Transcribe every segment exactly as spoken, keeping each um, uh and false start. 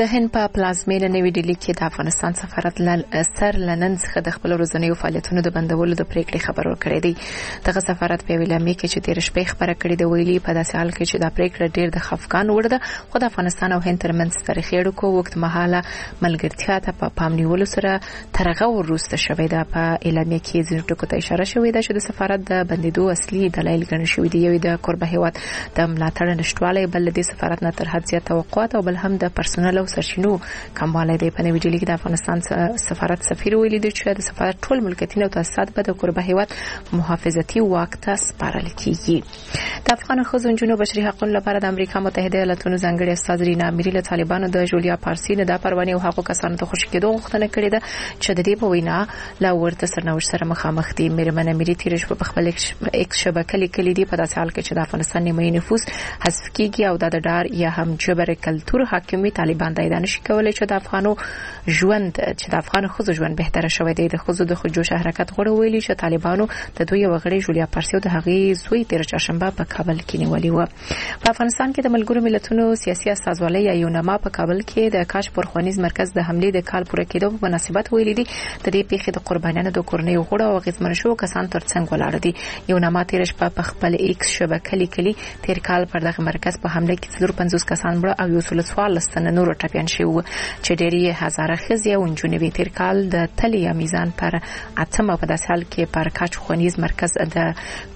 د هند په پلازمینه نوې ډیلي کې د افغانستان سفارت سر لنن څخه د خپل ورځنیو فعالیتونو د بندولو د پریکړې خبر ورکړی دی. دغه سفارت په ویلامي کې چې تیر شپه خبره کړې د ویلي په داسې حال کې چې د پریکړه ډیر د خفقان وړ ده، خو د افغانستان او هند ترمنځ تاریخي اړیکو وخت مهاله ملګرتیا ته په پام نیولو سره ترغه وروسته شوې ده. په اعلامیه کې ځینو ټکو ته اشاره شوې ده چې د سفارت د بندیدو اصلي دلایل ګڼل شوي دي. یو د کوربه هیواد د ملاتړ نشټوالی، بل د سفارت نه تر حد زیات توقعات او بل هم د پرسونل او سرچینو کموالی دی. په نوې ډیلي کې د افغانستان سفارت سفیر ویلي دی چې د سفارت ټول ملکیتونه او تاسیسات به د کوربه هیواد محافظتي واک ته سپارل کیږي. د افغان ښځو نجونو بشري حقوقو لپاره د امریکا متحده ایالاتونو ځانګړي استازي رینا اميري له طالبانو د جولیا پارسي نه د پروانې او حقوقو کسانو ته خوشی کېدو غوښتنه کړې ده چې د دې په وینا لا ورته سرنوشت سره مخامخ دي. میرمن اميري تیر شپه په خپل ایکس شبکې لیکلي دي په داسې حال کې چې د افغانستان نیمایي نفوس حذف کیږي او د ډار یا هم جبر کلتور حاکمي طالبان دایدا نشي کولای چې د افغانو ژوند چې د افغان ښځو ژوند بهتره شوی دی. د ښځو د خودجوش حرکت غوړ ویلي چې طالبانو د دوی وغړي جولیا پارسي او د هغې زوی تیر چهارشنبه په کابل کې نیولې و. په افغانستان کې د ملګرو ملتونو سیاسي استازولۍ یا یونما په کابل کې د کاش پرخوانیز مرکز د حملې د کال پوره کېدو په مناسبت ویلي دي د دې پیښې د قربانیانو د کورنیو غړو او غیرمن شو کسان ترڅنګ ولاړ دي. یونما تیر شپه په خپل ایکس شبکې لیکلي تیر کال پر دغه مرکز په حمله کې څلور پنځوس کسان مړه او یو سل څوارلس تنه نور ټپیان شوي چې ډېری هزاره ښځې او نجونې تیر کال د تلې یا میزان پر اتمه په داسې حال کې پر کاچ خوانیز مرکز د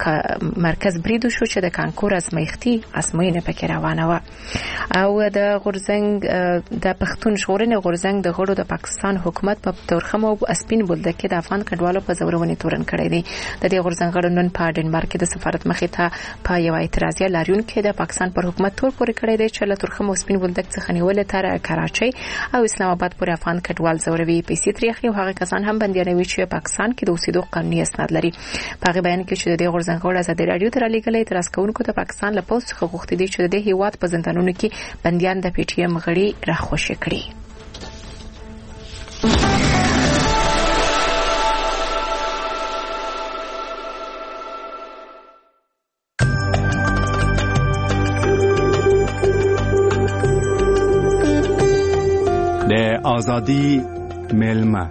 مرکز بریدو شو چې د کانکور ازمایښتي ازموینه پکې روانه و. او د غورزنګ د پښتون ژغورنې غورزنګ د غړو د پاکستان حکومت په تورخم او اسپین بولدک کې د افغان کډوالو په زورونې تورن کړی دی. د دې غورزنګ غړو نن په ډنمارک کې د سفارت مخې ته په یو اعتراضي لاریون کې د پاکستان پر حکومت تور پورې کړی دی چې له تورخم او اسپین بولدک څخه نیول تر کراچۍ او اسلام آباد پورې افغان کډوال زوروي پیسې ترې اخلي او هغه کسان هم بندیانوي چې پاکستان کې د اوسېدو قانوني اسناد لري. په هغه بیان کې چې د دې غورزنګ غړو ازادي رادیو ته رالیږلي اعتراض کوونکو ته پاکستان له پوسټ څخه غوښتي دي چې د هیواد په زندانونو کې بندیان د پی ټی ایم غړي راخوشي کړي. د آزادی ملما.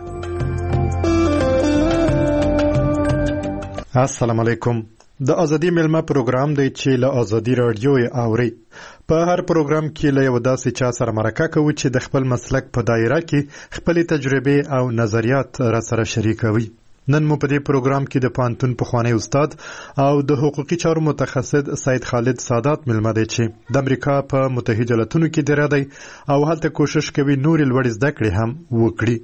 السلام علیکم. د ازادي ملما پروګرام دی چې له ازادي رادیو اوري. په هر پروګرام کې له یو داسې چا سره مرکه کوي چې د خپل مسلک په دایره کې خپل تجربه او نظریات را سره شریکوي. نن مو په دې پروګرام کې د پانتون پخوانی استاد او د حقوقي چارو متخصص سید خالد سادات ملما دی چې د امریکا په متحده ایالاتونو کې دی او هلته کوشش کوي نور لوړ زده کړې هم وکړي.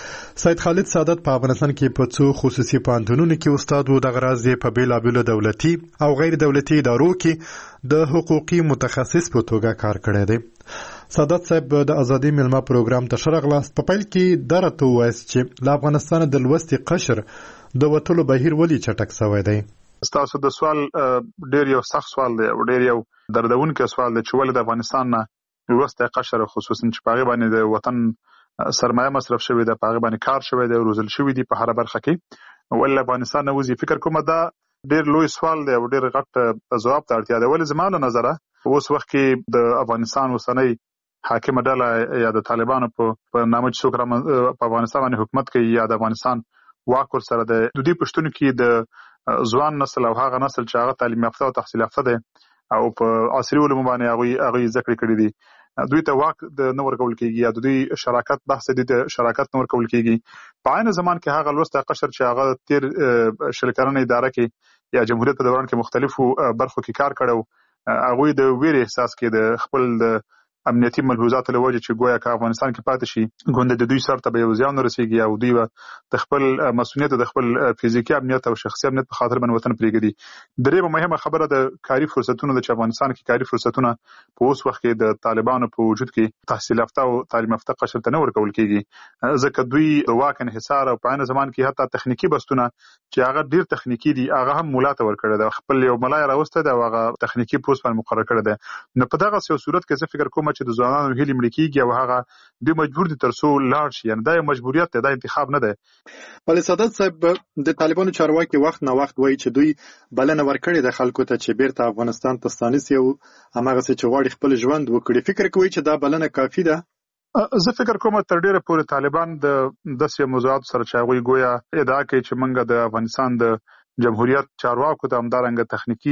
سید خالد سادات په افغانستان کې په څو خصوصي پانتونونو کې استاد وو. د غرض په بیلابیلو دولتي او غیر دولتي ادارو کې د حقوقي متخصص په توګه کار کړی دی. سادات صاحب د ازادي ملما پروګرام ته شرغلاست. په پیل کې درته وایي چې له افغانستان د لوستي قشر د وټلو بهیر ولې چټک شوی دی. تاسو د سوال ډیر یو سخت سوال دی او ډیر یو دردونکو سوال دی چې ولې د افغانستان نه لوستي قشر خصوصا چې په غیبه باندې د وطن سرمایه مصرف شوی دی، په غیبه باندې کار شوی دی، روزل شوی دی په هر برخه کې. ولې افغانستان نه وځي فکر کوم دا ډیر لوی سوال دی او ډیر غټ ځواب ته اړتیا ده. ولې زموږ نظر اوس وخت کې د افغانستان وسنۍ حاکم ډله یا د طالبانو په نامه چې څوک په افغانستان باندې حکومت کوي یا د افغانستان واک ور سره د دوی پښتون کې د ځوان نسل او هغه نسل چې هغه تعلیم یافته او تحصیل یافته دی او په عصري علومو باندې هغه هغه ذکر کړی دی، دوی ته واک د نور کول کېږي یا دوی شراکت بحث دي د شراکت نور کول کېږي. په عین زمان کې هغه لوسته قشر چې هغه تیر شلکرنې اداره کې یا جمهوریت په دوران کې مختلفو برخو کې کار کړو، هغه د ویر احساس کې د خپل د امنیتي ملحوظات له وجه چې گویا که افغانستان کې پاتې شي ګوند د دوی سر ته به یو ځان رسیږي او دوی د خپل مسؤلیت د خپل فزیکي امنیت او شخصي امنیت په خاطر باندې وطن پرېږدي. درېمه مهمه خبره د کاري فرصتونو د افغانستان کې کاري فرصتونه په اوس وخت کې د طالبانو په وجود کې تحصیل یافته او تعلیم یافته قشر ته نه ورکول کېږي، ځکه دوی د واک انحصار او په عین زمان کې حتی تخنیکی بستونه چې هغه ډیر تخنیکی دي هغه هم مولاته ورکړي ده، خپل یو ملای راوسته ده او هغه تخنیکی پوسټ باندې مقرر کړی ده. نو په دغه صورت کې زه فکر کوم چې د ځوانانو هیلې مړ کېږي او هغه دوی مجبور دي ترڅو لاړ شي، یعنی دا یو مجبوریت دی، دا انتخاب نه دی. بل سادات صاحب د طالبانو چارواکي وخت نه وخت وایي چې دوی بلنه ورکړې ده خلکو ته چې بیرته افغانستان ته ستانسي او هماغه څه چې غواړي خپل ژوند وکړي. فکر کوي چې دا بلنه کافي ده؟ زه فکر کوم تر ډیره پورې طالبان د داسې موضوعاتو سره چې هغوی ګویا ادعا کوي چې موږ د افغانستان د جمهوریت چارواکو ته همدارنګه تخنیکي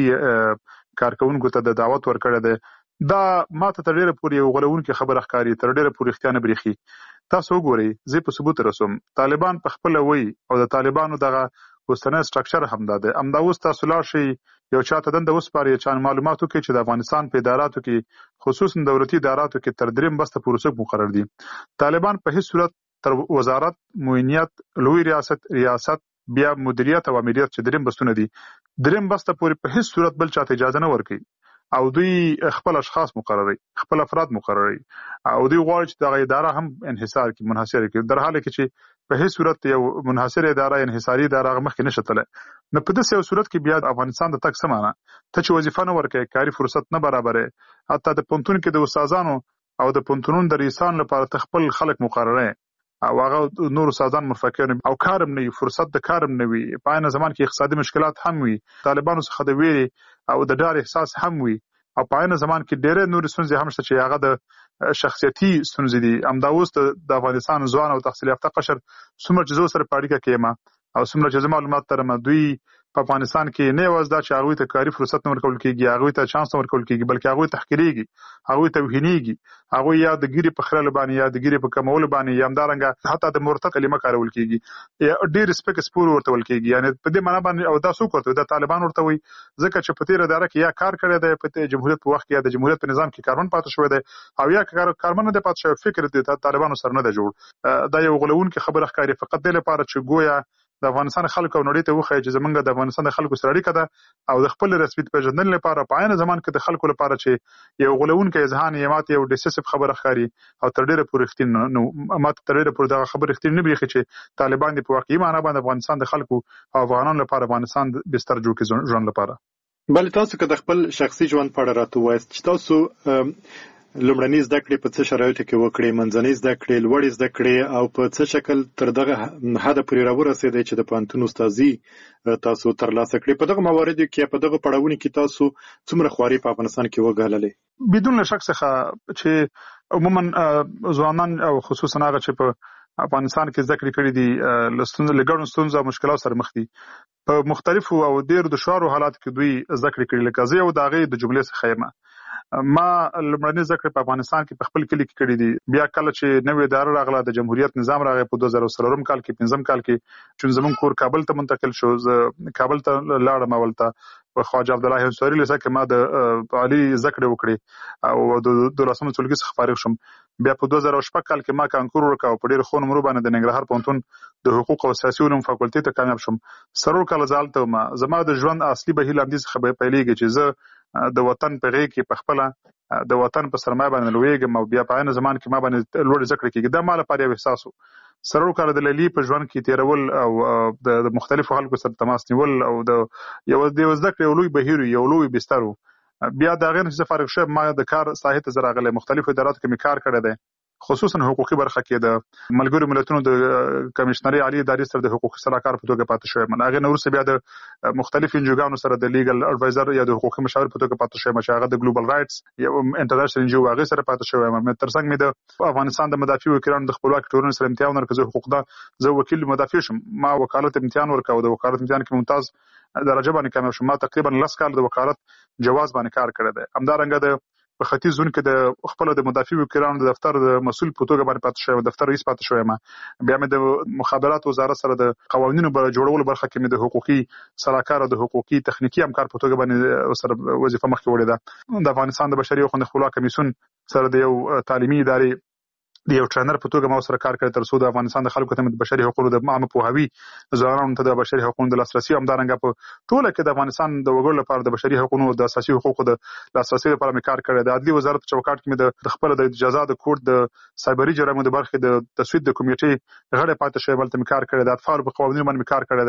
کارکونکو ته د دعوت ورکړی دی، دا ماته تر ډیره پورې یو غولونکې خبره ښکاري، تر ډیره پورې رښتیا نه برېښي. تاسو وګورئ، زه په ثبوت رسوم، طالبان په خپله وایي او د طالبانو دغه اوسنی سټرکچر همدا دی. همدا اوس تاسو لاړ شئ یو چاته دنده وسپارئ چې معلومات وکړي چې د افغانستان په اداراتو کې خصوصا دولتي اداراتو کې تر دریم بسته پورې څوک مقرر دي. طالبان په هیڅ صورت تر وزارت، معینیت، لوی ریاست، ریاست بیا مدیریت او امریت چې دریم بستونه دي، دریم بسته پورې په هیڅ صورت بل چاته اجازه نه ورکوي او دوی خپل اشخاص مقرروي، خپل افراد مقرروي او دوی غواړي چې دغه اداره هم انحصار کړي، منحصر کړي، در حاله کې چې په هیڅ صورت یو منحصر اداره، انحصاري اداره مخکې نشي تللی. نو په داسې یو صورت کې بیا افغانستان د تګ څه معنا؟ ته چې وظیفه نه ورکوې، کاري فرصت نه برابرې، حتی د پوهنتون کې د استادانو او د پوهنتونونو د رئیسانو لپاره ته خپل خلک مقرروي او هغه نور استادان مرفقین او کارم نه وي، فرصت د کارم نه وي، په عین زمان کې اقتصادي مشکلات هم وي، طالبانو څخه د ویرې او د ډار احساس هم وي او په عین زمان کې ډېرې نورې ستونزې هم شته چې هغه د شخصیتي ستونزې دي. همدا اوس د افغانستان ځوان او تحصیل یافته قشر څومره چې زه سره په اړیکه کې یم او څومره چې زه معلومات لرم، دوی په افغانستان کې نه یوازې دا چې هغوی ته کاري فرصت نه ورکول کېږي، هغوی ته چانس نه ورکول کېږي، بلکې هغوی تحقیرېږي، هغوی توهینېږي، هغوی یا د ګیرې په خرلو باندې یا د ګیرې په کمولو باندې یا همدارنګه حتی د مرتد کلمه کارول کېږي، یا ډېر سپک سپور ورته ویل کېږي. یعنې په دې معنا باندې او دا څوک ورته وایي؟ دا طالبان ورته وایي، ځکه چې په تېره اداره کې یا کار کړی دی په جمهوریت په وخت کې، یا د جمهوریت په نظام کې کارمن پاتې شوی دی او یا کارمن نه دی پاتې شوی، فکر د طالبانو سره نه دی جوړ. دا یو غولونکې خبره ښکاري فقط دې لپاره چې ګویا د افغانستان خلکو او نړۍ ته وښایي چې زمونږ د افغانستان د خلکو سره اړیکه ده او د خپل رسمیت پیژندنې لپاره په عین زمان کې د خلکو لپاره چې یو غولونکی اذهان یې ماته یو ډیسیسیف خبره ښکاري او تر ډېره پورې رښتینې نه ماته تر ډېره پورې دغه خبره رښتینې نه برېښي چې طالبان دې په واقعي معنا باندې افغانستان د خلکو او افغانانو لپاره افغانستان بستر جوړ کړي ژوند لپاره. بل تاسو که د خپل شخصي ژوند په اړه راته ووایاست چې تاسو لومړنۍ زده کړې په څه شرایطو کې وکړې، منځنۍ زده کړې، لوړې زده کړې او په څه شکل تر دغه حده پورې راورسېدئ چې د پوهنتون استادي تاسو ترلاسه کړې؟ په دغه مواردو کې په دغه پړاوونو کې تاسو څومره خواري په افغانستان کې وګاللې؟ بدون له شک څخه چې عموما ځوانان او خصوصا هغه چې په افغانستان کې زده کړې کړې دي له ګڼو ستونزو او مشکلاتو سره مخ دي. په مختلفو او ډېرو دشوارو حالاتو کې دوی زده کړې کړې. لکه زه یو د هغې د جملې څخه یم. ما لومړنۍ زده کړې په افغانستان کې په خپل کلي کې کړې دي. بیا کله چې نوې اداره راغله، د جمهوریت نظام راغی په دوه زره څلورم کال کې، پنځم کال کې چې زموږ کور کابل ته منتقل شو، زه کابل ته لاړم اول ته په خواجه عبدالله انصاري لیسه کې ما د عالي زده کړې وکړې او د دولسم ټولګي څخه فارغ شوم. بیا په دوه زره شپږ کال کې ما کانکور وکړ او په ډېرو ښو نمرو باندې د ننګرهار پوهنتون د حقوق او سیاسي علومو فاکولټي ته کامیاب شوم. څلور کاله زه هلته وم. زما د ژوند اصلي بهیر له همدې څخه پیلېږي چې زه د وطن په غېږ کې په خپله د وطن په سرمایه باندې لویږم او بیا په عین زمان کې ما باندې لوړې زده کړې کېږي. دا ما لپاره یو احساس و. څلور کاله د لیلي په ژوند کې تېرول او د مختلفو خلکو سره تماس نیول او د یو د زده کړې یو لوی بهیر، یو لوی بستر و. بیا د هغې نه چې زه فارغ شوم، ما د کار ساحې ته زه راغلی، مختلفو اداراتو کې مې کار کړی دی، خصوصا حقوقي برخه کې د ملګرو ملتونو د کمیشنري عالي ادارې سره د حقوقي صلاحکار په توګه پاتې شوم. هغې نه وروسته بیا د مختلفو انجوګانو سره د لیګل اډوایزر یا د حقوقي مشاور په توګه پاتې شوم چې هغه د ګلوبل رایټس یو انټرنیشنل انجو هغې سره پاتې شوم. ترڅنګ مې د افغانستان د مدافع وکیلانو د خپلواکۍ ټولنې سره امتحان ورکړ. زه حقوق ده زه وکیل مدافع شم. ما وکالت امتحان ورکړ او د وکالت امتحان کې ممتاز درجه باندې کامیاب شوم. ما تقریبا لس کال د وکالت جواز باندې کار کړی دی. همدارنګه د په ختیځ زون کې د خپل د مدافع وکیلانو د دفتر د مسؤل په توګه باندې پاتې شوم، دفتر رئیس پاتې شوم. بیا مې د مخابرات وزارت سره د قوانینو په جوړولو برخه کې مې د حقوقي صلاحکار او د حقوقي تخنیکی همکار په توګه باندې سره وظیفه مخکې وړې ده. د افغانستان د بشري حقوقو خپلواک کمیسیون سره د یو تعلیمي ادارې د یو ټرینر په توګه ما سره کار کړی، تر څو د افغانستان د خلکو ته د بشري حقوقو د عامه پوهاوي، ځوانانو ته د بشري حقوقو د لاسرسي، همدارنګه په ټوله کې د افغانستان د وګړو لپاره د بشري حقوقو د اساسي حقوقو د لاسرسي لپاره مې کار کړی. د عدلي وزارت په چوکاټ کې مې د خپل د جزا د کوډ د سایبري جرایمو د برخې د تسوید د کمیټې غړی پاتې شوی، بلته مې کار کړی. د اطفال په قوانینو باندې مې کار کړی دی.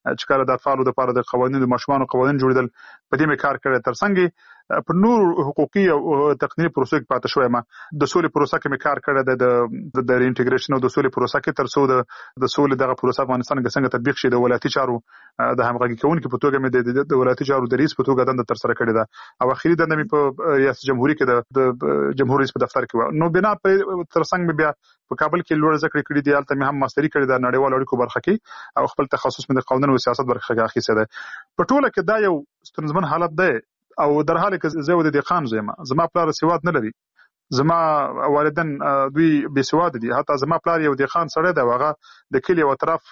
چې کله د اطفالو لپاره د قوانینو د ماشومانو قوانین جوړیدل په دې مې کار کړی. ترڅنګ په نور حقوقي او تقنینی پروسو کې پاتې شوی ما د سولې پروسه کې مې کار کړی د د ریانټیګریشن او د سولې پروسه کې تر څو د د سولې دغه پروسه افغانستان کې څنګه تطبیق شي د ولایتي چارو د همغږي کوونکو په توګه مې د ولایتي چارو د رئیس په توګه دنده تر سره کړې ده او اخیری دنده مې په ریاست جمهوریت کې د جمهور رئیس په دفتر کې و. نو بنا پر ترڅنګ مې بیا په کابل کې لوړ زده کړې کړې دي. هلته مې هم ماستري کړې ده نړیوالو اړیکو برخه کې او خپل تخصص مې د قانون او سیاست برخه کې اخیستی دی. په ټوله کې دا یو ستونزمن حالت دی او در حال کې زه د دهقان زوی یم. زما پلار سواد نه لري، زما والدین دوی بې سواد دي. حتی زما پلار یو دهقان سړی دی، هغه د کلي او اطراف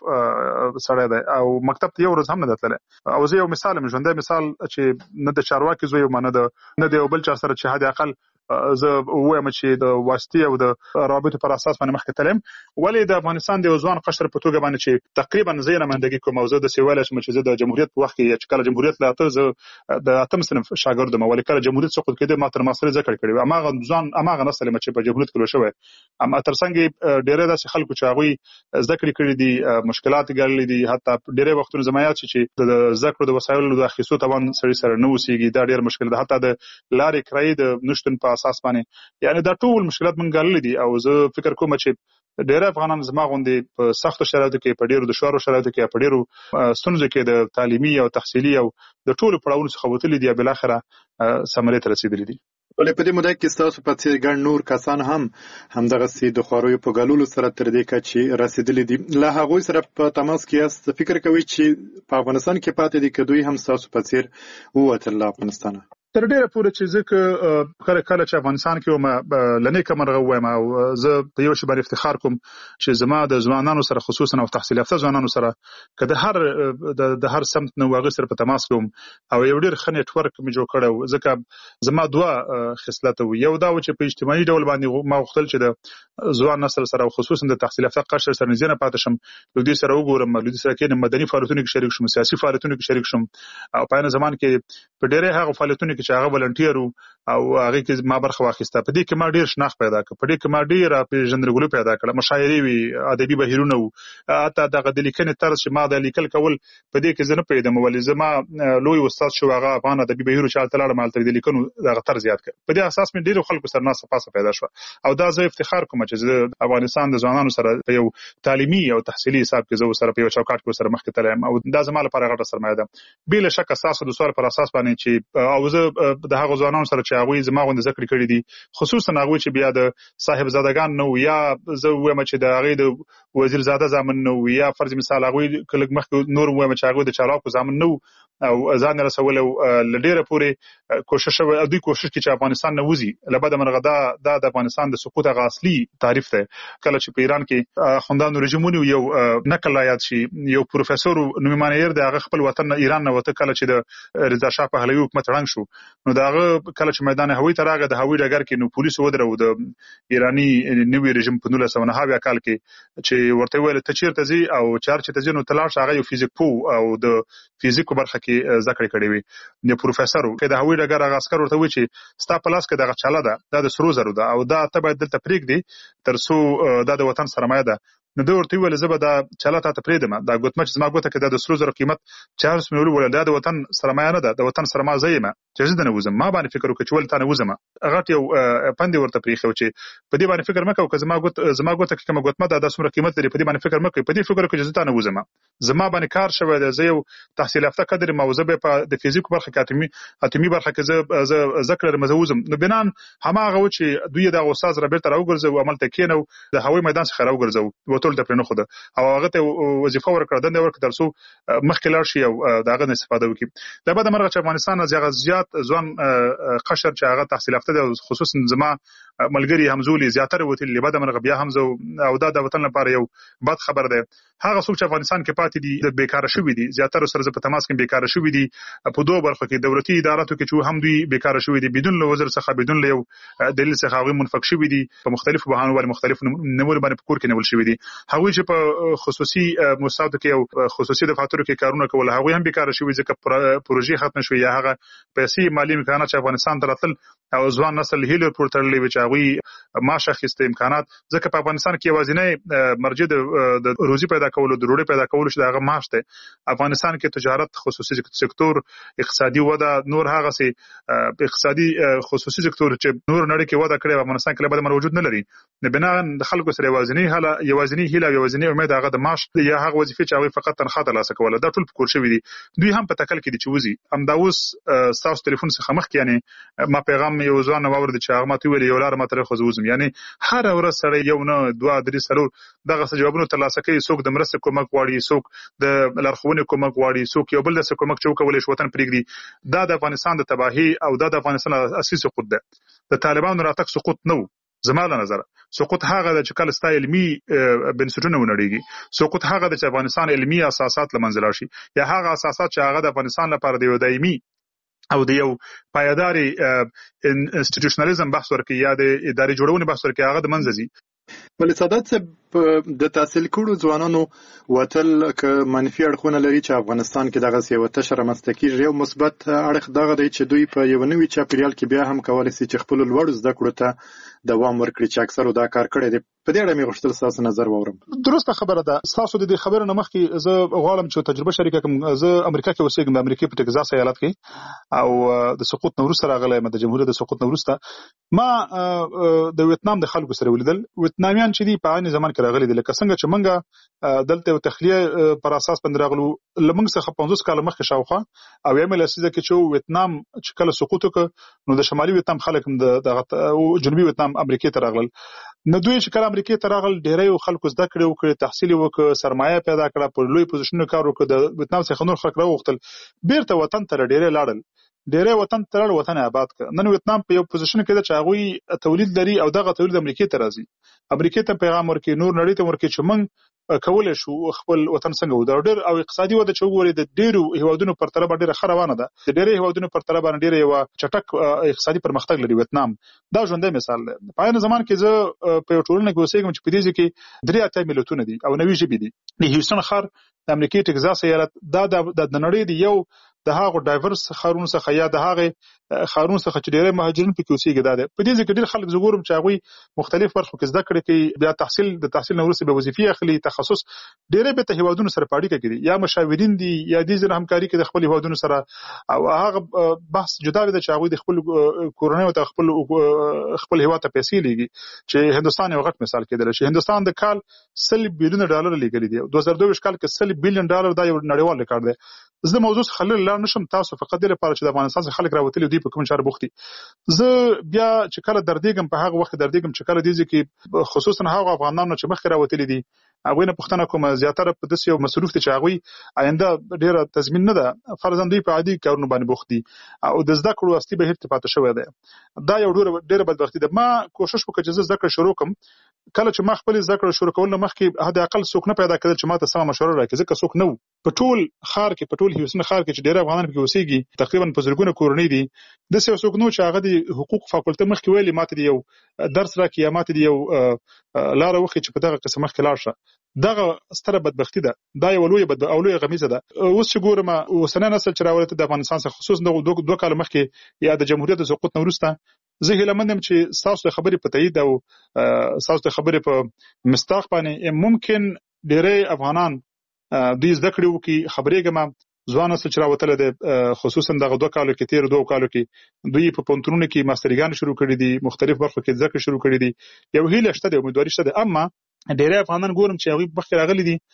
سړی دی او مکتب ته یو ورځ هم نه دی تللی. او زه یو مثال یم، ژوندی مثال چې نه د چارواکي زوی یم نه د نه د یو بل چا سره چې حد اقل زه وایم چې د واسطې او د رابطو پر اساس باندې مخکې تلم. ولې د افغانستان د یو ځوان قشر په توګه باندې چې تقریبا زه یې نمایندګي کوم او زه داسې ویلی شم چې زه د جمهوریت په وخت کې چې کله جمهوریت له اته زه د اتم صنف شاګرد یم، ولې کله جمهوریت سقوط کېده ما تر ماسترۍ زده کړې کړې وې. هماغه ځوان هماغه نسل یم چې په جمهوریت کې لوی شوی. اما تر څنګ ډېری داسې خلکو چې هغوی زده کړې کړي دي، مشکلات یې ګاللي دي، حتی ډېری وختونه زما یاد شي چې د زده کړو د وسایلو د اخیستو توان سړي سره نه اوسېږي. دا ډېر مشکل ده. حتی د لارې کرایې د نشتون په اساس باندې یعنی دا ټول مشکلات مونږ ګاللي دي او زه فکر کوم چې ډېر افغانان زما غوندې په سختو شرایطو کې، په ډېرو دشوارو شرایطو کې، په ډېرو ستونزو کې د تعلیمي او تحصیلي او د ټولو پړاوونو څخه وتلي دي او بالاخره ثمرې ته رسېدلي دي. ولې په دې موده کې ستاسو په څېر ګڼ نور کسان هم همدغسې د خواریو په ګاللو سره تر دې کچې رسېدلي دي. له هغوی سره په تماس کې یاست، فکر کوئ چې په افغانستان کې پاتې دي که دوی هم ستاسو په څېر ووتل له افغانستانه؟ تر ډیره پورې چې زه کله کله چې افغانستان کې وم له نیکه مرغه ووایم او زه په یو شي باندې افتخار کوم چې زما د ځوانانو سره خصوصا او تحصیل یافته ځوانانو سره که د هر د هر سمت نه و هغوی سره په تماس کې وم او یو ډېر ښه نیټورک مې جوړ کړی و. ځکه زما دوه خصلته وو. یو دا و چې په اجتماعي ډول باندې ما غوښتل چې د ځوان نسل سره او خصوصا د تحصیل یافته قشر سره نږدې نه پاتې شم، له دوی سره وګورم، له دوی سره کښېنم، مدني فعالیتونو کې شریک شم، سیاسي فعالیتونو کې شریک شم او په عین زمان کې په ډېری هغه فعالیتونو کې چې هغه ولنټیر او هغه کې ما برخه واخیسته. په دې کې ما ډېر شناخت پیدا کړ، په دې کې ما ډېره پیژندګلوي پیدا کړه، مشاعرې وي، ادبي بهیرونه وو، حتی دغه د لیکنې طرز چې ما د لیکل کول په دې کې زه نه پوهېدم. ولې زما لوی استاد شو هغه افغان ادبي بهیر چې هلته لاړم، هلته د لیکنو دغه طرز یاد کړ. په دې اساس مې ډېرو خلکو سره ناسته پاسته پیدا شوه او دا زه افتخار کوم چې زه افغانستان د ځوانانو سره په یو تعلیمي او تحصیلي حساب کې زه سره په یو چوکاټ کې سره مخکې تللی یم او دا زما لپاره غټه سرمایه ده. بې له شکه ستاسو د سوال پر اساس باندې چې او زه د هغو ځوانانو سره چې هغوی زما غوندې زده کړې کړي دي، خصوصا هغوی چې بیا د صاحبزادګان نه وو یا زه ووایم چې د هغې د وزیرزاده زامن نه وو یا فرض مثال هغوی که لږ مخکې نور ووایم چې هغوی د چارواکو زامن نه وو او ځان یې رسولی او له ډېره پورې کوښښ شوی او دوی کوښښ کوي چې افغانستان نه وځي. له بده مرغه دا دا د افغانستان د سقوط هغه اصلي تعریف دی. کله چې په ایران کې اخوندانو رژیم ونیو، یو نقل را یاد شي، یو پروفیسور نومیمانیر د هغه خپل وطن ایران نه وته کله چې د رضا شاه پهلوي حکومت ړنګ شو، نو د هغه کله چې میدان هوایي ته راغی د هوایي ډګر کې نو پولیسو ودرو د ایراني نوي رژیم په نولس سوه نهه اویا کال کې چې ورته ویل ته چېرته ځې او چار چې ته ځې نو ته لاړ شه. هغه یو فیزیک پوه او د فیزیکو برخه کې زده کړې کړې وي، د پروفیسر و. د هوایي ډګر هغه عسکر ورته وایي چې ستا په لاس کې دغه چاله ده، دا د سرو زرو ده او دا ته باید دلته پرېږدې تر څو دا د وطن سرمایه ده. نو دوی ورته وویل زه به دا چاله تا ته پرېږدم، دا ګوتمه چې زما ګوته کې دا د سرو زرو قیمت چارلس مې وویل دا د وطن سرمایه نه ده، د وطن سرمایه زه یم چې زه دننه وځم. ما باندې فکر وکړه چې ولې تا نه وځم. غټ یو پند یې ورته پرېښی و چې په دې باندې فکر مه کوه، که زما ګوت زما ګوته کې کومه ګوتمه ده دا څومره قیمت لري، په دې باندې فکر مه کوئ، په دې فکر وکړئ چې زه تا نه وځم. زما باندې کار شوی دی، زه یو تحصیل یافته کدر یم او زه به په د فزیکو برخه کې اتمي اتمي برخه کې زه زه زده کړه لرم، زه وځم. نو بنان هماغه و چې دوی دغه استاد را بېرته راوګرځوو، عملته کېنو، د هوایي میدان څخه راوګرځوو، وتلو ته پرېنښوده او هغه ته وظیفه ورکړه، دنده ورکړه تر څو مخکې لاړ شي او د هغه نه استفاده وکړي. د بده مرغه چې افغانستان نه هغه زیات ځوان قشر چې هغه تحصیل یافته دی، خصوصا زما ملګري همزولي زیاتره وتلي، بده مرغه بیا هم زه او دا د وطن لپاره یو بد خبر دی. هغه څوک چې افغانستان کې پاتې دي د بیکاره شوي دي، زیاتره سره زه په تماس کې بیکاره شوي دي په دوه برخو کې، دولتي اداراتو کې چې هم دوی بیکاره شوي دي بدون له عذر څخه، بدون له یو دلیل څخه هغوی منفق شوي دي، په مختلفو بهانو باندې مختلفو نومونو باندې په کور کې نیول شوي دي. هغوی چې په خصوصي مؤسساتو کې او خصوصي دفاترو کې کارونه کول، هغوی هم بیکاره شوي ځکه پروژې ختمه شوې یا هغه پیسې مالي امکانات چې افغانستان ته راتلل او ځوان نسل هیله پورته تړلې وي چې چې هغوی معاش اخیسته امکانات، ځکه په افغانستان کې یوازینی مرجع د روزي پیدا کولو د ډوډۍ پیدا کولو چې دغه معاش دی. افغانستان کې تجارت، خصوصي سکتور، اقتصادي وده، نور هغه سي اقتصادي خصوصي سکتور چې نور نړۍ کې وده کړې افغانستان کې لبد موجود نه لري. بنا د خلکو سره یوازینی حاله یوازینی هیله یوازینی امید هغه د معاش یا هغه وظیفه چې هغه فقط تنخواه ترلاسه کوله. دا ټول پکور شوی دي. دوی هم په تکل کې دي چې وزي. همدا اوس تاسو ټلیفون څخه مخ کې یعنی ما پیغام یو ځوان اورد چې هغه ماته ویل یو لار ماته خو زوزم، یعنی هر ورځ سره یو نه دوه درې سلور دغه جوابونه ترلاسه کوي. څوک د مرسته کومک غواړي، څوک د لارښوونې کومک غواړي، څوک یو بل د کومک چوکولې شو وطن پرېږدي. دا د افغانستان د تباہي او دا د افغانستان اساسي سقوط ده. د طالبانو راتګ سقوط نه و زما له نظر. سقوط هغه د چې کله ستا علمي بنسټونه ونړیږي، سقوط هغه د چې افغانستان علمي اساسات له منځه لاړ شي، یا هغه اساسات چې هغه د افغانستان لپاره د یو دایمي او د یو پایداري انسټیټیوشنالیزم بحث ورکړي یا د اداري جوړونې بحث ورکړي، هغه د منځه ځي. ولې سادات صاحب د تحصیل کړو ځوانانو وتل ک منفي اړخونه لري چې افغانستان کې دغه سی وته شر مستقیږي، یو مثبت اړخ دغه دی چې دوی په یو نوي چاپیریال کې بیا هم کولای شي چې خپل لوړ زده کړو ته دوام ورکړي چې اکثر دا کار کړی دی. په دې اړه مې غوښتل تاسو نظر واورم. درسته خبره ده. تاسو د دې خبرو نه مخکې زه غواړم چې تجربه شریکه کوم. زه امریکا کې اوسېږم، د امریکا په ټکزاس ایالت کې، او د سقوط نو وروسته راغلی یم، د جمهوریت د سقوط نو وروسته ما د ویتنام د خلکو سره ولیدل. ویتنامیان چې دي په عین زمان کې راغلي دي، لکه څنګه چې منګه دلته یو تخلیه پر اساس باندې راغلو لمنګ څخه پنځوس کال مخکې شاوخوا، او یې مل اساسه کې چې ویتنام چې کله سقوط وکړ نو د شمالي ویتنام خلک هم د جنوبي ویتنام امریکا ته راغلل. نو دوی چې کله امریکا ته راغل ډېری خلکو زده کړې وکړې، تحصیل وکړ، سرمایه پیدا کړه، په لوی پوزیشنونو کار وکړ. د ویتنام څخه نور خلک راوغوښتل بیرته وطن ته ډېری لاړل، ډېری وطن ته لاړ، وطن آباد کړ. نن ویتنام په یو پوزیشن کې ده چې هغوی تولید لري او دغه تولید امریکا ته راځي، امریکا ته پیغام ورکړي، نور نړۍ ته ورکړي چې موږ کولای شو خپل وطن څنګه ودرو. ډېر او اقتصادي وده چې وګورئ د ډېرو هیوادونو پر تله باندې ډېره ښه روانه ده، د ډېرو هیوادونو پر تله باندې ډېره یو چټک اقتصادي پرمختګ لري ویتنام. دا ژوندی مثال دی. په عین زمان کې زه په یو ټولنه کې اوسېږم چې په دې ځای کې درې اتیا ملتونه دي او نوي ژبې دي. د هیوستن ښار د امریکا ټکزاس ایالت دا د نړۍ د یو د هغو ډایورس ښارونو څخه یا د هغې ښارونو څخه چې ډېری مهاجرین پکې اوسېږي دا دی. په دې ځای کې ډېر خلک زه ګورم چې هغوی مختلف برخو کې زده کړې کوي، بیا تحصیل د تحصیل نه وروسته بیا وظیفې اخلي، تخصص ډېری بېرته هیوادونو سره په اړیکه کې دي، یا مشاورین دي یا دې ځای همکاري کوي د خپل هیوادونو سره. او هغه بحث جدا دی چې هغوی د خپل کورنیو ته خپل خپل هیواد ته پیسې لیږي، چې هندوستان یو غټ مثال کېدلی شي. هندوستان د کال سل بیلیونه ډالر لیږلي دي. دوه زره دوه ویشت کال کې سل بیلیون ډالر دا یو نړیوال ریکارډ دی. زه موضوع څخه لرې لاړ نشم، تاسو فقط دې لپاره چې د افغانستان څخه خلک راوتلي دوی په کوم چارو بوخت دي. زه بیا چې کله دردېږم په هغه وخت دردېږم چې کله دې ځای کې خصوصا هغه افغانانو چې مخکې راوتلي دي هغوی نه پوښتنه کوم، زیاتره په داسې یو مصروف دي چې هغوی آینده ډېره تضمین نه ده، فرضاً دوی په عادي کارونو باندې بوخت دي او د زده کړو اصلي بهیر ته پاتې شوی دی. دا یو ډېره بدبختي ده. ما کوشش وکړ چې زه زده کړه شروع کړم. کله چې ما خپل زده کړه شروع کول نه مخکې حد اقل څوک نه پیدا کېدل چې ما ته سمه مشوره راکړي، ځکه څوک نه و. په ټول ښار کې، په ټول هیوستن ښار کې چې ډېری افغانان پکې اوسېږي، تقریبا په زرګونه کورنۍ دي، داسې یو څوک نه و چې هغه د حقوق فاکولټه مخکې ویلي ما ته د یو درس راکړي یا ما ته د یو لاره وښیي چې په دغه قسم مخکې لاړ شه. دغه ستره بدبختي ده. دا یو لویه بد او لویه غمیزه ده. اوس چې ګورم اوسنی نسل چې راوړی د افغانستان څخه خصوصا د دوه کال مخکې یا د جمهوریت د سقوط نه وروسته، زه هیله مند یم چې ستاسو د خبرې په تایید او ستاسو د خبرې په مصداق باندې ممکن ډېری افغانان دوی زده کړې وکړي. خبرېږم ځوان نسل چې راوتلی دی خصوصا دغه دوه کالو کې، تېرو دوه کالو کې دوی په پوهنتونونو کې ماستریګانې شروع کړي دي، مختلف برخو کې زده کړې شروع کړي دي. یو هیله شته دی، امیدواري شته دی. اما ډېری افغانان ګورم چې هغوی مخکې راغلي دي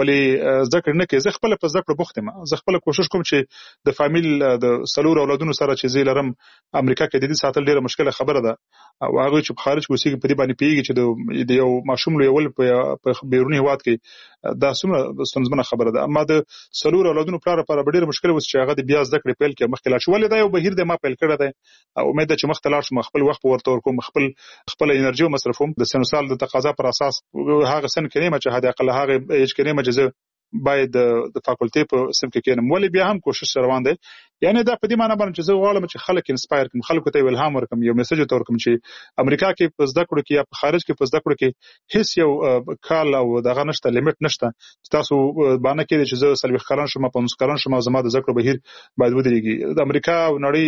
ولې زده کړې نه کوي. زه خپله په زده کړو بوخت یم. زه خپله کوشش کوم چې د فامیل د څلورو اولادونو سره چې زه لرم امریکا کې د دې ساتل ډېره مشکله خبره ده، او هغوی چې په خارج کې اوسېږي په دې باندې پوهېږي چې د یو ماشوم لویول په بیروني هېواد کې دا څومره ستونزمنه خبره ده. اما د څلورو اولادونو پلار لپاره به ډېره مشکله اوس چې هغه د بیا زده کړې پیل کړي، مخکې لاړ شي. ولې دا یو بهیر دی ما پیل کړی دی، امید ده چې مخته لاړ شم، خپل وخت به ورته ورکوم، خپل خپله انرژي ومصرفوم د سن و سال د تقاضا پر اساس. هغه سن کې نه یم چې حد اقل هغه ایج کې نه یم چې زه باید د فاکولټې په سم کې کېنم، ولې بیا هم کوشش روان دی. یعنی دا په دې معنی باندې چې زه غواړم چې خلک انسپایر کړم، خلکو ته الهام ورکړم، یو میسج ورته ورکړم چې امریکا کې په زده کړو کې یا په خارج کې په زده کړو کې هیڅ یو کال او دغه نشته، لیمټ نشته چې تاسو باندې کې چې زه څلوېښت کلن شم، پنځوس کلن شم او زما د زده کړو بهیر باید ودرېږي. د امریکا او نړۍ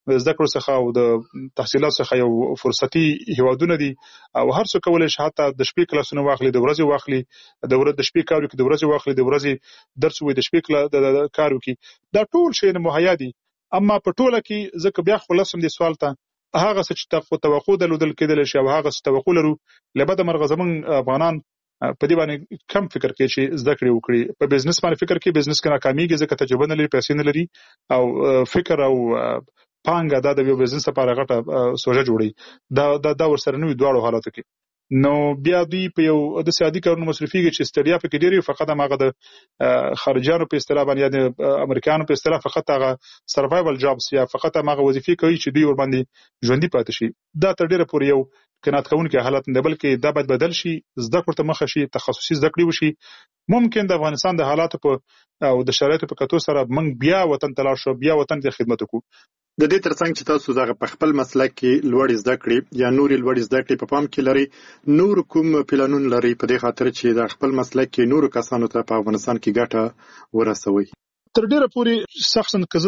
زده کړو څخه او د تحصیلات څخه یو فرصتي هیوادونه دي او هر څوک کولای شي حتی د شپې کلاسونه واخلي د ورځې واخلي د ورځې د شپې کار وکړي د ورځې واخلي د ورځې درس وي د شپې د کار وکړي دا ټول شی مهیا دي. اما په ټوله کې ځکه بیا خلاصم دي سوال ته هغه څه چې توقع درلودل کېدل شي او هغه څه توقع لرو لبد مرغه زمونږ افغانان په دې باندې کم فکر کوي چې زده کړې وکړي. په بزنس باندې فکر کوي بزنس کې ناکاميږي ځکه تجربه نه لري پیسې نه لري او فکر او پانګه دا د یو بزنس لپاره غټه سوژه جوړي دا دا د ورسره نوې دواړو حالاتو کې نو بیا دوی په یو د سیادي کارونو مصرفيږي چې ستړیا په کې ډیری فقط هغه د خارجانو په اصطلاح باندې د امریکایانو په اصطلاح فقط هغه سروایوال جابس یا فقط هغه وظیفې کوي چې دوی ور باندې ژوندۍ پاتې شي. دا تر ډیره پورې یو کنات کوونکې حالت نه بلکې دا باید بدل شي زده کړو ته مخه شي تخصصي زده کړې وشي. ممکن د افغانستان د حالاتو په او د شرایطو په کتو سره موږ بیا وطن ته لاړ شو بیا وطن ته خدمت وکړو. د دې ترڅنګ چې تاسو دغه په خپل مسلک کې لوړ زده کړې یا نور لوړ زده کړې په پام کې لري نور کوم پلانون لري په دې خاطر چې د خپل مسلک کې نور کسانو ته په افغانستان کې ګټه ورسوي؟ تر ډیره پورې شخصا کزه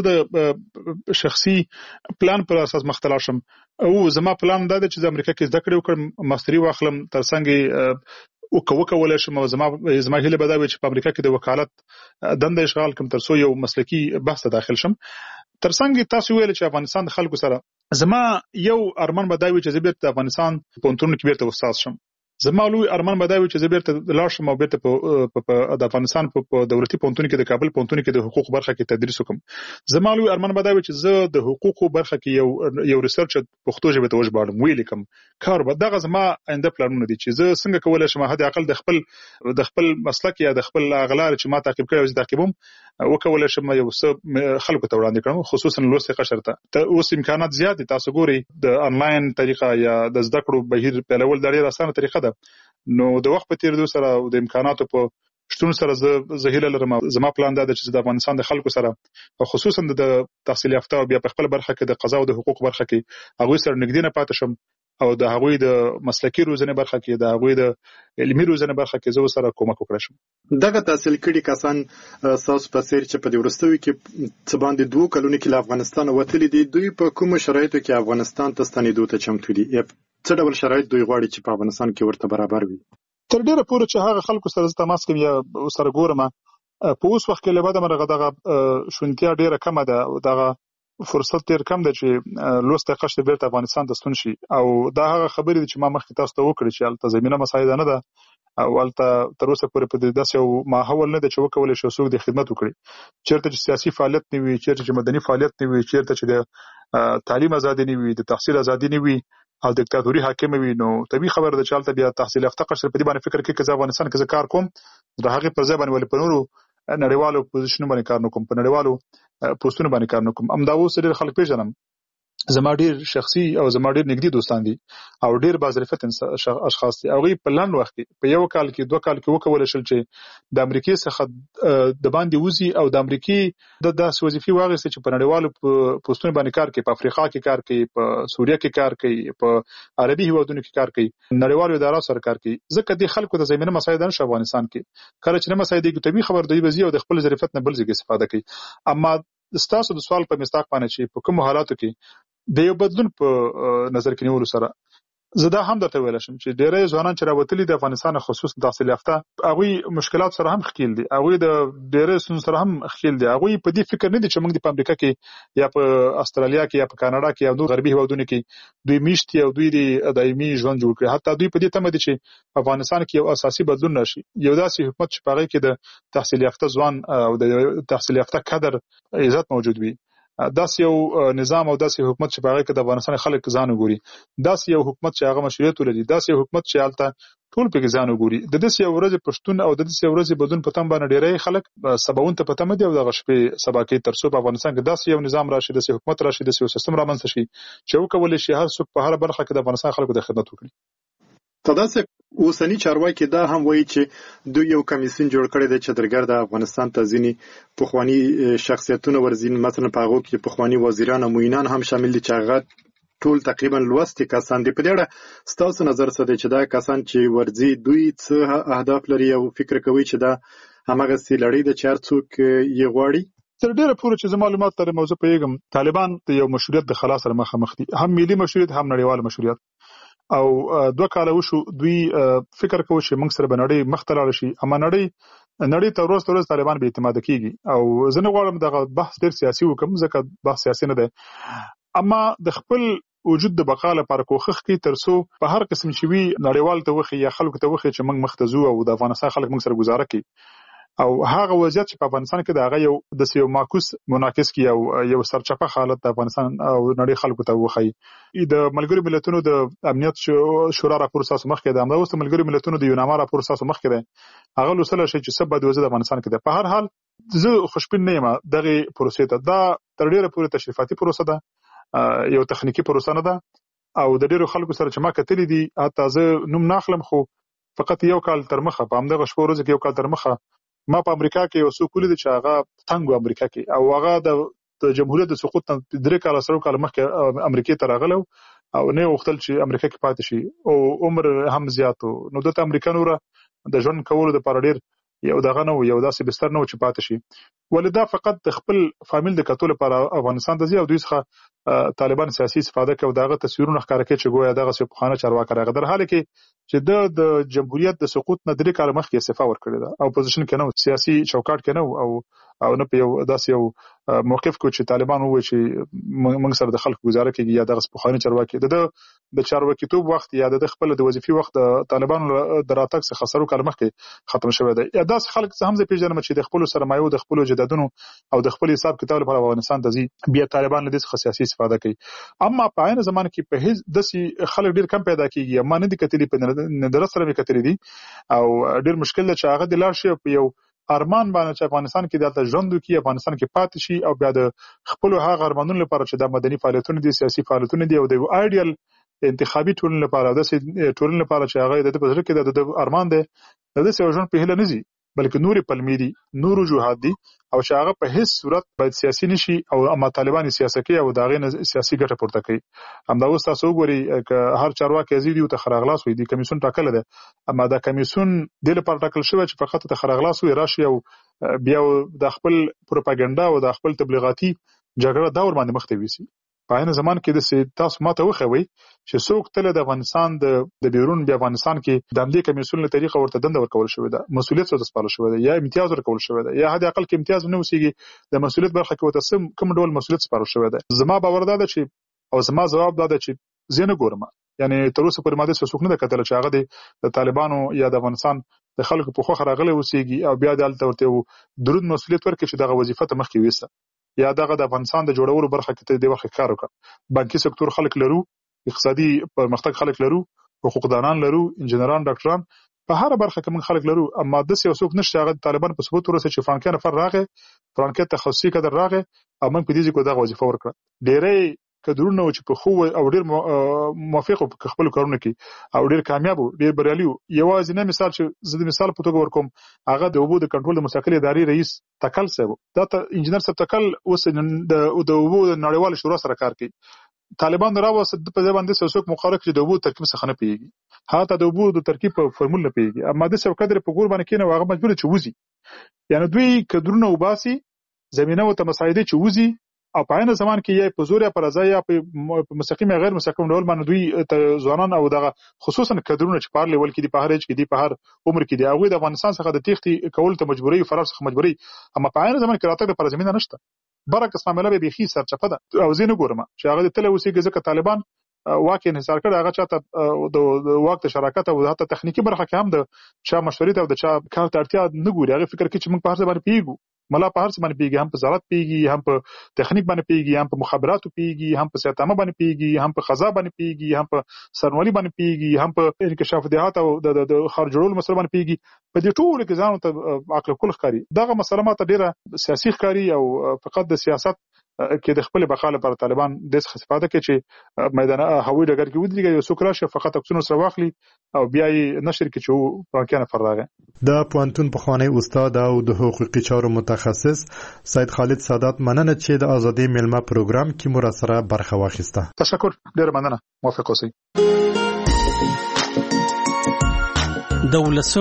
د شخصي پلان پر اساس مختلف شم او زما پلان دا دی چې د امریکا کې زده کړې وکړم ماستری واخلم ترڅنګ او کو کولای شم زما زما هله بداوي چې په امریکا کې د وکالت دنده اشغال کوم ترڅو یو مسلکی بحث داخل شم. ترڅنګ تاسو ویل چې افغانستان د خلکو سره زما یو ارمان بداوي چې زبرت د افغانستان په انټرنیټ کې بیرته استاد شم. زما لوی ارمان بداوي چې زبرت لاړ شم او بیرته په د افغانستان په دولتي پونتون کې د کابل پونتون کې د حقوق برخه کې تدریس وکم. زما لوی ارمان بداوي چې زه د حقوقو برخه کې یو یو ریسرچ پښتو ژبه ته وژباړم ویل کوم کار به دغه زما آینده پلانونه دي چې زه څنګه کولای شم حد اقل د خپل د خپل مسلک یا د خپل اغلار چې ما تعقیب کړی او تعقیبوم وکولای شم یو څه خلکو ته وړاندې کړم خصوصا لوستي قشر ته اوس امکانات زیات دي تاسو ګوري د انلاین طریقه یا د زده کړو بهیر په لول ډېره اسانه طریقه ده. نو د وخت په تیریدو سره او د امکاناتو په شتون سره زه زهیله لرم زما پلان دا دی چې د افغانستان د خلکو سره او خصوصا د تحصیل یافته او بیا په خپل برخه کې د قضا او د حقوق برخه کې هغه سره نږدې نه پاتې شم او د هغوی د مسلکی روزنه برخه کې د هغوی د علمي روزنه برخه کې زو سره کومک وکړم. دغه تحصیل کړي کسان ساس په سیر چې په دې ورستوي کې څه باندې دوه کلونه کې له افغانستان وتلي دي دوی په کوم شرایطو کې افغانستان ته ستنېدو ته چمتو دي یا څه ډول شرایط دوی غواړي چې په افغانستان کې ورته برابر وي؟ تر ډیره پورې چې هغه خلکو سره تماس کوي یا سره ګورم په اوس وخت کې لباده مرغه دغه شونتیا ډیره کم ده دغه فرصت ډیر کم ده چې لوسته قشته بیرته افغانستان ته ستون شي او دا هغه خبرې چې ما مخکې تاسو ته وکړې چې الته زمينه مساعده نه ده او الته تر اوسه پورې په داسې یو ماحول نه ده چې وکولای شي څوک د خدمت وکړي چیرته چې سیاسي فعالیت نه وي چیرته چې مدني فعالیت نه وي چیرته چې د تعلیم ازادي نه وي د تحصیل ازادي نه وي او دیکتاتوري حاکم وي نو طبيعي خبره ده چې الته بیا تحصیل یافته قشر په دې باندې فکر کوي چې افغانستان کې کار کوم د هغه پر ځای باندې ولې په نورو نړیوالو پوزیشنونو باندې کار نکوم په نړیوالو پوسټونو باندې کار نکوم. امدا اوس ډېر خلک پیژنم زما ډېر شخصي او زما ډېر نږدې دوستان دي او ډېر باظرفت اشخاص دي او غي په لاند وخت په یو کال کې دوه کال کې وکول شل چې د امریکای څخه د باندې وزي او د امریکای د داس وظیفي واغسته چې په نړیوالو پوسټونو باندې کار کوي په افریقا کې کار کوي په سوریه کې کار کوي په عربي هیوادونو کې کار کوي نړیوالو ادارو سره کار کوي ځکه د خلکو د زمينه مساعده نشه افغانستان کې کله چې نه مساعده کې طبيعي خبر دی وزي او د خپل ظرفیت نه بل ځای استفاده کوي. اما ستاسو د سوال په مستاق باندې چې په کوم حالاتو کې د یو بدلون په نظر کې نیول سره زدا هم درته ویل شم چې ډېرې ځوانان چې راوتلي د افغانستان خصوصا تحصیل یافته هغه مشکلات سره هم خکېل دي هغه د ډېرې سن سره هم خکېل دي هغه په دې فکر نه دي چې موږ په امریکا کې یا په استرالیا کې یا په کاناډا کې یا نور غربي هیوادونو کې دوی میشتي او دوی د دایمي ژوند جوړ کړي حتی دوی په دې تمه دي چې افغانستان کې یو اساسي بدلون راشي یو داسې حکومت چې په هغه کې د تحصیل یافته ځوان او د تحصیل یافته کادر عزت موجود وي داسې یو نظام او داسې حکومت چې په هغه کې د افغانستان خلک ځان وګوري داسې یو حکومت چې هغه مشروعیت ولري داسې یو حکومت چې حالت ټول په ځان وګوري د دې یو ورځ پښتون او د دې ورځ بدون پتم باندې ډېرې خلک سباون ته پتم دي او د غشپې سبا کې ترڅو په افغانستان کې داسې یو نظام راشي داسې حکومت راشي داسې یو سیستم رامنځته شي چې وکولای شي هر څوک په هر برخه کې د افغانستان خلکو د خدمت وکړي. تداسې اوسنی چارواکي دا هم وایي چې دوی یو کمیسیون جوړ کړی دی چې درګرد افغانستان ته ځینې پخوانی شخصیتونه ورځین مثلا په هغه کې پخوانی وزیران او معینان هم شامل دي چې هغه ټول تقریبا لوستي کسان دي. په دې اړه ستاسو نظر څه دی چې دا کسان چې ورځي دوی څه اهداف لري او فکر کوي چې دا همغه سي لړۍ د چار څوک یې غواړي؟ تر ډیره پورې چې زما معلومات تر موضوع پیګم طالبان د یو مشروعیت د خلاص سره مخامخ دي، هم ملي مشروعیت هم نړیوال مشروعیت. او دوه کاله وشو دوی فکر کوي چې موږ سره بنړی مختلال شي، اما نړۍ نړۍ ته ورځ ورځ طالبان به اعتماد کیږي. او زه نه غواړم دغه بحث ډیر سیاسي وکم ځکه بحث سیاسي نه دی، اما د خپل وجود د بقا لپاره کوښښ کوي ترڅو په هر قسم شي وي نړیوال ته وخی یا خلکو ته وخی چې موږ مختزو او د افغانستان خلک موږ سره گزاره کوي. او هغه وضعیت چې په افغانستان کې د هغه یو د یو معکوس مناقض کی او یو سرچپه حالت د افغانستان او نړۍ خلکو ته وخی. د ملګرو ملتونو د امنیت شورا راپور ساسو مخ کې د امر اوس ملګرو ملتونو د یوناما راپور ساسو مخ کې ده، هغه لوسله شي چې سبا د وزیر افغانستان کې ده. په هر حال زه خوشبین نه یم دغه پروسې ته، دا تر ډیره پورې تشریفاتي پروسه ده، یو تخنیکی پروسه نه ده. او د ډیرو خلکو سره چې ما کتلې دي حتی زه نوم ناخلم، خو فقط یو کال تر مخه په همدغه شپو ورځ کې یو کال تر مخه ما په امریکا کې یو څو کولې چې هغه تنګو امریکا کې، او هغه د جمهوریت د سقوط نه درې کال سره کال مخکې امریکا ته راغلو او نه وختل چې امریکا کې پاتې شي او عمر هم زیاتو. نو د امریکانو را د ژوند کولو د لپاره ډیر یو دغه نو یو داسې بستر نو چې پاتې شي. ولدا فقط د خپل فامیل د کتول لپاره افغانستان ته ځي او دوی څخه طالبان سیاسي استفاده کوي، دغه تصویرونه ښکاره کوي چې ګویا دغه څه په خانه چارواکي راغی، در حال کې چې د د جمهوریت د سقوط نه درې کال مخکې استعفا ورکړې ده او پوزیشن کې نو سیاسي چوکاټ کې نو او او نه په یو داسې یو موقف کو چې طالبان وایي چې موږ سره د خلکو گزاره کوي یا دغه سپخاني چارواکي د د چارواکي توپ وخت یا د خپل د وظیفي وخت طالبان د راتګ څخه خسرو کال مخکې ختم شوی دی. یا داس خلک هم زه پیژنم چې د خپل سرمایو د خپل جدادونو او د خپل حساب کتاب لپاره افغانستان ته ځي، بیا طالبان له دې څخه سیاسي استفاده کوي. اما په عین زمانه کې په هیڅ داسې خلک ډیر کم پیدا کیږي، ما نه دي کتلې په ندرت سره مې کتلې دي او ډیر مشکل ده چې هغه د لار شي په یو ارمان باندې چې افغانستان کې دلته ژوند وکړي، افغانستان کې پاتې شي او بیا د خپل هغه ارمانونو لپاره چې د مدني فعالیتونو دي، سیاسي فعالیتونو دي او د ایډیال انتخابي ټولنې لپاره د ټولنې لپاره چې هغه د په ځل کې د ارمان دی د دې ژوند په هله نه زی بلکې نوري پلمې دي، نور وجوهات دي او چې هغه په هیڅ صورت باید سیاسي نشي او اما طالبان سیاست کوي او داغه سیاسي ګټه پورته کوي. همدا اوس تاسو وګورئ ک هر چارواکي ازيدي او تخراغلاس وي دي کمیسون ټاکل ده، اما دا کمیسون د لپاره ټاکل شوی چې فقط تخراغلاس وي راشي او بیا د خپل پروپاګاندا او د خپل تبلیغاتي جګړه دور باندې مخ ته ویسي. په هغه زمان کې د تاسو ماته وخوي چې څوک تل د افغانستان د بیرون بیا افغانستان کې د عملی کمیسون له طریقه ورته دنده ورکول شوې ده، مسولیت څه سپارل شوې ده یا امتیاز ورکول شوې ده یا حد اقل کې امتیاز نه وسیږي د مسولیت برخه کې وته سم کوم ډول مسولیت سپارل شوې ده. زما باور ده چې او زما جواب ده چې زه نه ګورم، یعنی تر اوسه پورې ماده څه څوک نه کتل چې هغه د طالبانو یا د افغانستان د خلکو په خوخه راغلي وسیږي او بیا د الته درود مسولیت ورکړي چې دغه وظیفه ته مخکې وسه یا دغه د افغانستان د جوړولو برخه کې د وخت کار وکړه. بانکي سکتور خلک لرو، اقتصادي پرمختګ خلک لرو، حقوقدانان لرو، انجنیران، ډاکټران، په هر برخه کې موږ خلک لرو، اما د سیاسوک نشته هغه طالبان په ثبوت ورسې چې فرانکې نفر راغې، فرانکې تخصصي کډر راغې او موږ په دې ځکه دغه وظیفه ورکړه. ډېرې کډرونه چې په خو او ډېر موافق په خپل کارونه کې او ډېر کامیاب او ډېر بریالي. یوازې نه مثال چې زه د مثال په توګه ورکوم، هغه د اوبو د کنټرول د مستقل ادارې رئیس تکل صاحب، دا انجنیر صاحب تکل اوس د د اوبو د نړیوال شورا سره کار کوي. طالبان راوست په ځای باندې څوک مقرر کړي د اوبو ترکیب څخه نه پیږي، هغه د اوبو د ترکیب په فرمول نه پیږي، اما د څو قدر په ګور باندې کینه هغه مجبور چې وځي، یعنی دوی کډرونه وباسي زمينه او تمسایده چې وځي او په عین زمان کې یې په زور یا پر ځای یا په مستقیم یا غیر مستقیم ډول باندې دوی ځوانان او دغه خصوصا کډرونه چې پار لیول کې دي، په هر ایج کې دي، په هر عمر کې دي، هغه د افغانستان څخه د تیښتې کول ته مجبوري فرار څخه مجبوري، اما په عین زمان کې راتګ لپاره زمينه نشته. برعکس معاملې به بيخي سرچپه ده او زه نه ګورم چې هغه تل اوسېږي ځکه طالبان واقع انحصار کړي، هغه چاته د وخت شراکت او حتی تخنیکی برخه کې هم د چا مشورې او د چا کار ته اړتیا نه ګوري. هغه فکر کوي چې موږ په هر ځای باندې پیګو، ملا په هر څه باندې پیږي، هم په زراعت پیږي، هم په تخنیک باندې پیږي، هم په مخابراتو پیږي، هم په سیاستامه باندې پیږي، هم په خزا باندې پیږي، هم په سرنولي باندې پیږي، هم په انکشاف دهات او د د خارج جوړولو مسله باندې پیږي. په دې ټولو کې ځان ته عقل کول ښکاري. دغه مسله ماته ډیره سیاسي ښکاري او فقط د سیاست کې د خپل بقا لپاره طالبان د څه استفاده کوي چې میدان هوایي ډګر کې ودرېږي، یو څوک راشي فقط عکسونه سره واخلي او بیا یې نشر کې چې فرانکې نفر راغی. د پوهنتون پخوانی استاد او د حقوقي چارو متخصص سید خالد سادات مننه چې د ازادي میلمه پروګرام کې مو سره برخه واخیسته. تشکر، ډیر مننه، موافق اوسئ. د ولسونو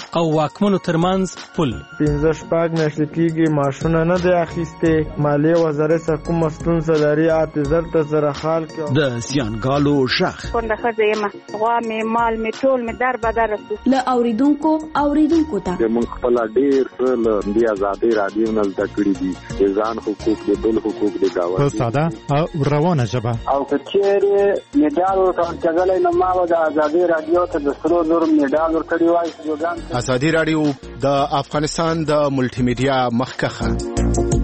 او واکمنو ترمنځ پل. پنځه شپږ میاشتې کېږي ماشونه نه دی اخیستې. مالیې وزارت څخه کومه ستونزه لري اته زر ته سره حال کړو. د زیانګالو شخ کونډه ښځه یم، غوا مې مال مې ټول مې در بدر رسو. له اوریدونکو اوریدونکو ته موږ خپل ډېر څه له دې ازادۍ رادیو نه زده کړي دي، د ځان حقوق د بل حقوق د گاونډي په ساده او روانه ژبه. او که چیرې میډال ورکړل نو ما د ازادۍ رادیو ته د سرو زرو میډال ورکړی وای. ازادي رادیو د افغانستان د ملټي میډیا مخکخه